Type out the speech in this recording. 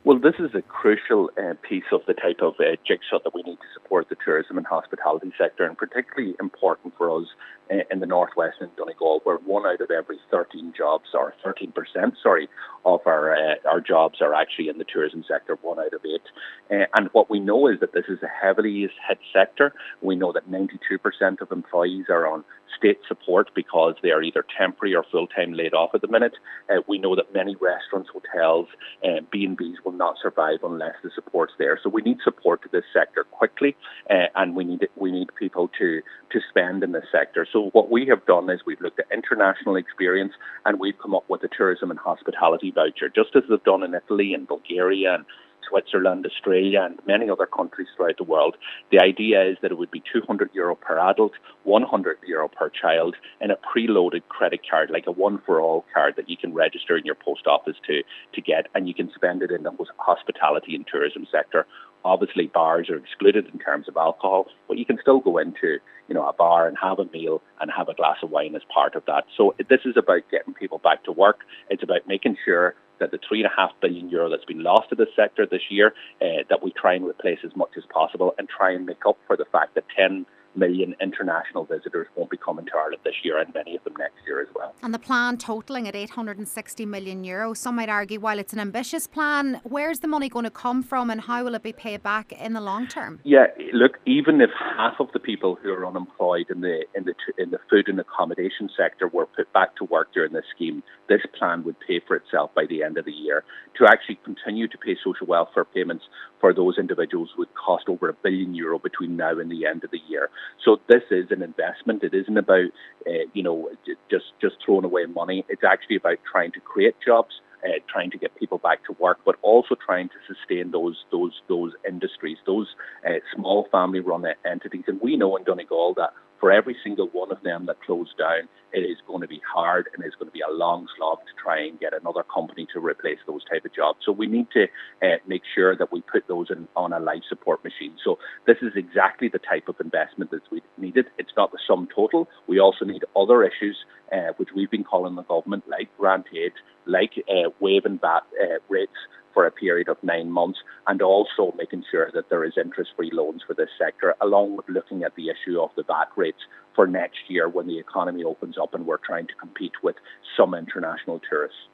Well, this is a crucial piece of the type of jigsaw that we need to support the tourism and hospitality sector, and particularly important for us in the northwest in Donegal, where 1 out of every 13 jobs, or 13%, of our jobs are actually in the tourism sector, 1 out of 8. And what we know is that this is a heavily hit sector. We know that 92% of employees are on state support because they are either temporary or full-time laid off at the minute. We know that many restaurants, hotels, B&Bs will not survive unless the support's there. So we need support to this sector quickly, and we need people to spend in this sector. So what we have done is we've looked at international experience, and we've come up with a tourism and hospitality voucher, just as they've done in Italy and Bulgaria and Switzerland, Australia, and many other countries throughout the world. The idea is that it would be €200 per adult, €100 per child, and a preloaded credit card, like a one-for-all card that you can register in your post office to get, and you can spend it in the hospitality and tourism sector. Obviously, bars are excluded in terms of alcohol, but you can still go into, a bar and have a meal and have a glass of wine as part of that. So this is about getting people back to work. It's about making sure that the €3.5 billion that's been lost to the sector this year, that we try and replace as much as possible and try and make up for the fact that 10 million international visitors won't be coming to Ireland this year, and many of them next year as well. And the plan totalling at €860 million. Some might argue, while it's an ambitious plan, where's the money going to come from and how will it be paid back in the long term? Yeah, look, even if half of the people who are unemployed in the food and accommodation sector were put back to work during this scheme, this plan would pay for itself by the end of the year. To actually continue to pay social welfare payments for those individuals would cost over €1 billion between now and the end of the year. So this is an investment. It isn't about, just throwing away money. It's actually about trying to create jobs, trying to get people back to work, but also trying to sustain those industries, those small family-run entities. And we know in Donegal that for every single one of them that closed down, it is going to be hard and it's going to be a long slog to try and get another company to replace those type of jobs. So we need to make sure that we put those on a life support machine. So this is exactly the type of investment that we needed. It's not the sum total. We also need other issues, which we've been calling the government, like grant aid, like waiving VAT rates for a period of 9 months, and also making sure that there is interest-free loans for this sector, along with looking at the issue of the VAT rates for next year when the economy opens up and we're trying to compete with some international tourists.